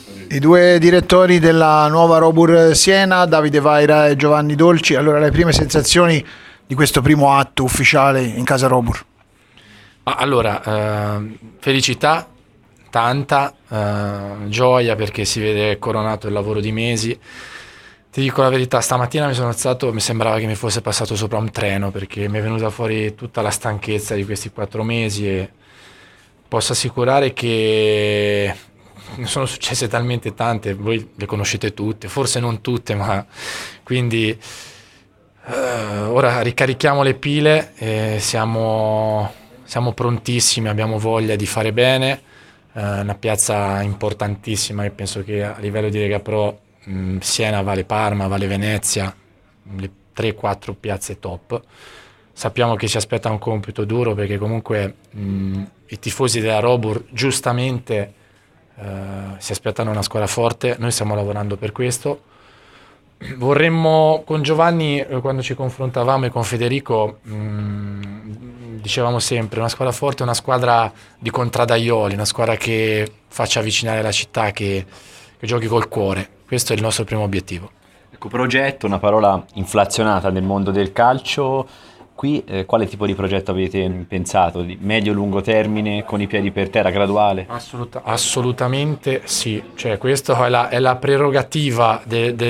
I due direttori della nuova Robur Siena, Davide Vaira e Giovanni Dolci. Allora, le prime sensazioni di questo primo atto ufficiale in casa Robur? Allora, felicità, tanta gioia perché si vede coronato il lavoro di mesi. Ti dico la verità, stamattina mi sono alzato, mi sembrava che mi fosse passato sopra un treno perché mi è venuta fuori tutta la stanchezza di questi 4 mesi e posso assicurare che ne sono successe talmente tante, voi le conoscete tutte, forse non tutte, ma quindi ora ricarichiamo le pile e siamo prontissimi, abbiamo voglia di fare bene. Una piazza importantissima e penso che a livello di Lega Pro Siena vale Parma, vale Venezia, le 3-4 piazze top. Sappiamo che ci aspetta un compito duro perché comunque i tifosi della Robur giustamente si aspettano una squadra forte, noi stiamo lavorando per questo. Vorremmo, con Giovanni, quando ci confrontavamo e con Federico, dicevamo sempre una squadra forte, una squadra di contradaioli, una squadra che faccia avvicinare la città, che giochi col cuore. Questo è il nostro primo obiettivo. Ecco, progetto, una parola inflazionata nel mondo del calcio. Qui quale tipo di progetto avete pensato? Di medio-lungo termine, con i piedi per terra, graduale? Assolutamente sì, cioè questa è la prerogativa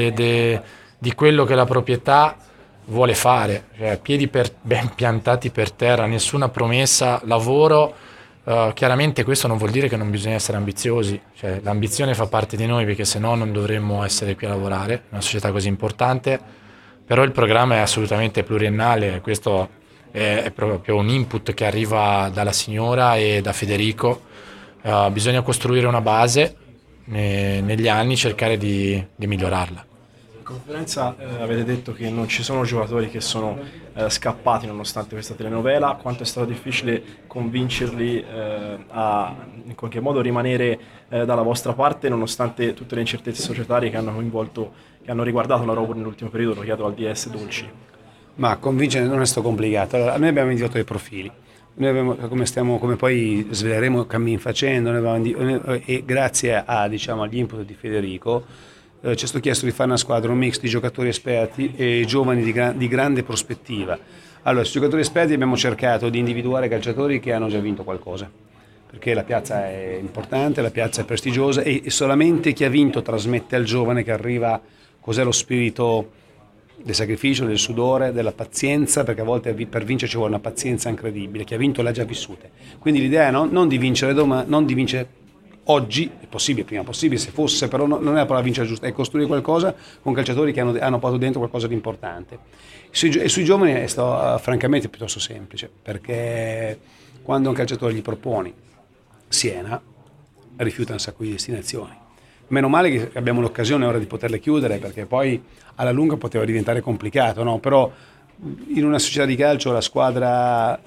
di quello che la proprietà vuole fare, cioè ben piantati per terra, nessuna promessa, lavoro. Chiaramente questo non vuol dire che non bisogna essere ambiziosi, cioè, l'ambizione fa parte di noi perché se no non dovremmo essere qui a lavorare in una società così importante. Però il programma è assolutamente pluriennale, questo è proprio un input che arriva dalla signora e da Federico. Bisogna costruire una base negli anni, cercare di migliorarla. In conferenza avete detto che non ci sono giocatori che sono scappati nonostante questa telenovela. Quanto è stato difficile convincerli a in qualche modo rimanere dalla vostra parte nonostante tutte le incertezze societarie che hanno riguardato la Robur nell'ultimo periodo, lo chiedo al DS Dolci. Ma convincere non è stato complicato. Allora, noi abbiamo individuato dei profili. Noi abbiamo, come poi sveleremo cammin facendo, e grazie diciamo, agli input di Federico ci è stato chiesto di fare una squadra, un mix di giocatori esperti e giovani di grande prospettiva. Allora, sui giocatori esperti abbiamo cercato di individuare calciatori che hanno già vinto qualcosa, perché la piazza è importante, la piazza è prestigiosa e solamente chi ha vinto trasmette al giovane che arriva cos'è lo spirito del sacrificio, del sudore, della pazienza, perché a volte per vincere ci vuole una pazienza incredibile, chi ha vinto l'ha già vissute. Quindi l'idea è non di vincere non di vincere oggi, è possibile, prima possibile se fosse, però non è la parola vincere giusta, è costruire qualcosa con calciatori che hanno portato dentro qualcosa di importante. Sui giovani è stato francamente piuttosto semplice, perché quando un calciatore gli proponi Siena, rifiuta un sacco di destinazioni. Meno male che abbiamo l'occasione ora di poterle chiudere, perché poi alla lunga poteva diventare complicato, no? Però in una società di calcio la squadra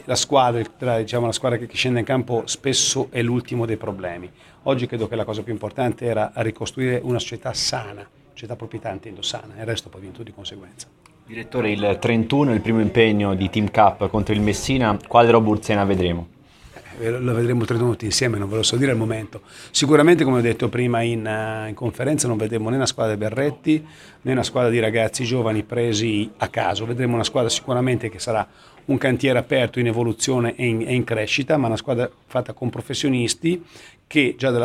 che scende in campo spesso è l'ultimo dei problemi. Oggi credo che la cosa più importante era ricostruire una società sana, società proprietà intendo sana, e il resto poi viene tutto di conseguenza. Direttore, il 31 è il primo impegno di Team Cup contro il Messina, quale Robur Siena vedremo? Lo vedremo 3 minuti insieme, non ve lo so dire al momento. Sicuramente, come ho detto prima in conferenza, non vedremo né una squadra di berretti né una squadra di ragazzi giovani presi a caso. Vedremo una squadra sicuramente che sarà un cantiere aperto in evoluzione e in crescita, ma una squadra fatta con professionisti che dal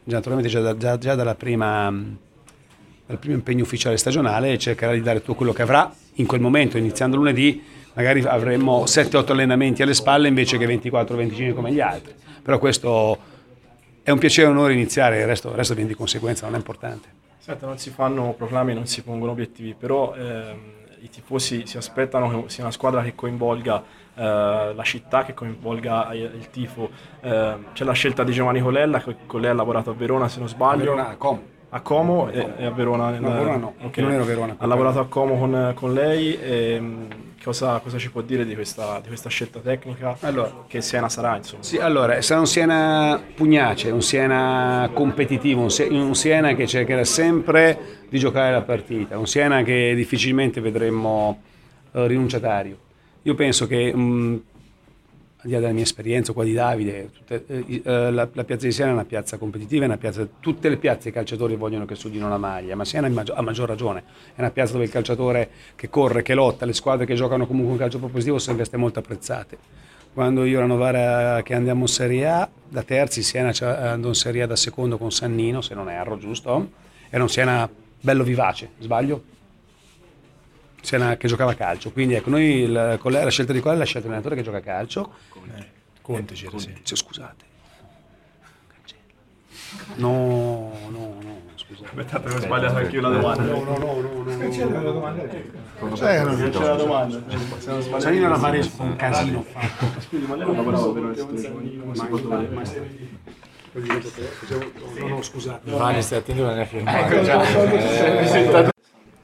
primo impegno ufficiale stagionale cercherà di dare tutto quello che avrà in quel momento. Iniziando lunedì magari avremmo 7-8 allenamenti alle spalle invece che 24-25 come gli altri, però questo è un piacere e un onore iniziare, il resto viene di conseguenza, non è importante. Senta, non si fanno proclami, non si pongono obiettivi, però i tifosi si aspettano che sia una squadra che coinvolga la città, che coinvolga il tifo. C'è la scelta di Giovanni Colella, con lei ha lavorato a Verona se non sbaglio. A Como e a Verona. Verona no, okay. Non ero a Verona. Ha lavorato a Como con lei. Cosa ci può dire di questa scelta tecnica? Allora, che Siena sarà, insomma? Sì, allora, sarà un Siena pugnace, un Siena competitivo, un Siena che cercherà sempre di giocare la partita, un Siena che difficilmente vedremo rinunciatario. Io penso che di là della mia esperienza, qua di Davide, la piazza di Siena è una piazza competitiva, tutte le piazze i calciatori vogliono che sudino la maglia, ma Siena ha maggior ragione, è una piazza dove il calciatore che corre, che lotta, le squadre che giocano comunque un calcio propositivo sono sempre molto apprezzate. Quando io e la Novara che andiamo in Serie A, da terzi, Siena andò in Serie A da secondo con Sannino, se non erro, giusto? Era un Siena bello vivace, sbaglio? Siena che giocava a calcio, quindi ecco, noi la scelta di Colella è la scelta di un allenatore che gioca a calcio. Conte c'era, sì. Scusate. No, scusate. Aspettate, ho sbagliato anche io la domanda. No. Non c'era la domanda. Sannino era un casino fatto. Scusi, ma lei non lavorava per No, scusate. Giovanni, stai attento, non è firmato.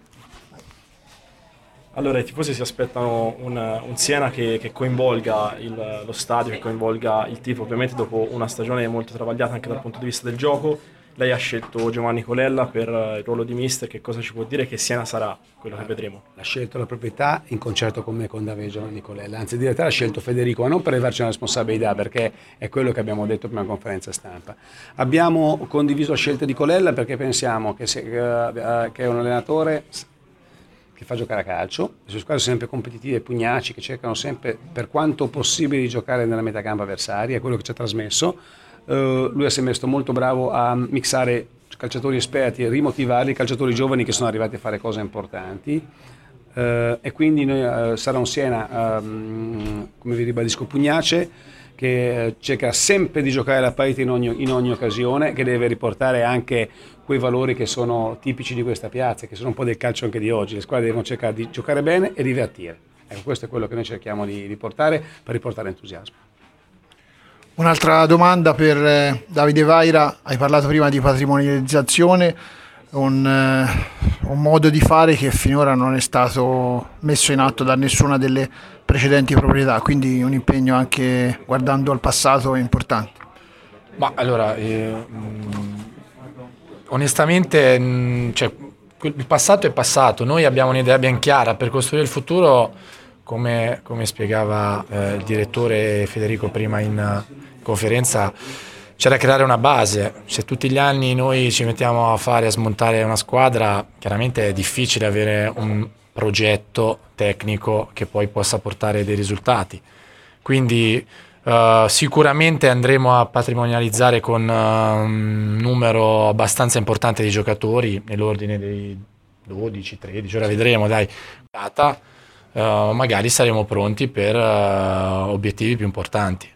Allora, i tifosi si aspettano un Siena che coinvolga lo stadio, che coinvolga il tifo. Ovviamente dopo una stagione molto travagliata anche dal punto di vista del gioco, lei ha scelto Giovanni Colella per il ruolo di mister. Che cosa ci può dire che Siena sarà quello che vedremo? L'ha scelto la proprietà in concerto con me, con Davide Giovanni Colella, anzi in realtà l'ha scelto Federico, ma non per levarci una responsabilità, perché è quello che abbiamo detto prima in conferenza stampa. Abbiamo condiviso la scelta di Colella perché pensiamo che è un allenatore che fa giocare a calcio, le sue squadre sono sempre competitive e pugnaci, che cercano sempre per quanto possibile di giocare nella metacampo avversaria, è quello che ci ha trasmesso. Lui è sempre stato molto bravo a mixare calciatori esperti e rimotivarli, calciatori giovani che sono arrivati a fare cose importanti, e quindi sarà un Siena, come vi ribadisco, pugnace, che cerca sempre di giocare la parità in ogni occasione, che deve riportare anche quei valori che sono tipici di questa piazza, che sono un po' del calcio anche di oggi. Le squadre devono cercare di giocare bene e divertire. Ecco, questo è quello che noi cerchiamo di riportare per riportare entusiasmo. Un'altra domanda per Davide Vaira: hai parlato prima di patrimonializzazione, un modo di fare che finora non è stato messo in atto da nessuna delle precedenti proprietà, quindi un impegno anche guardando al passato importante. Ma allora, onestamente, cioè, il passato è passato, noi abbiamo un'idea ben chiara per costruire il futuro, come spiegava il direttore Federico prima in conferenza. C'è da creare una base. Se tutti gli anni noi ci mettiamo a smontare una squadra, chiaramente è difficile avere un progetto tecnico che poi possa portare dei risultati. Quindi sicuramente andremo a patrimonializzare con un numero abbastanza importante di giocatori, nell'ordine dei 12-13, ora vedremo, dai. Magari saremo pronti per obiettivi più importanti.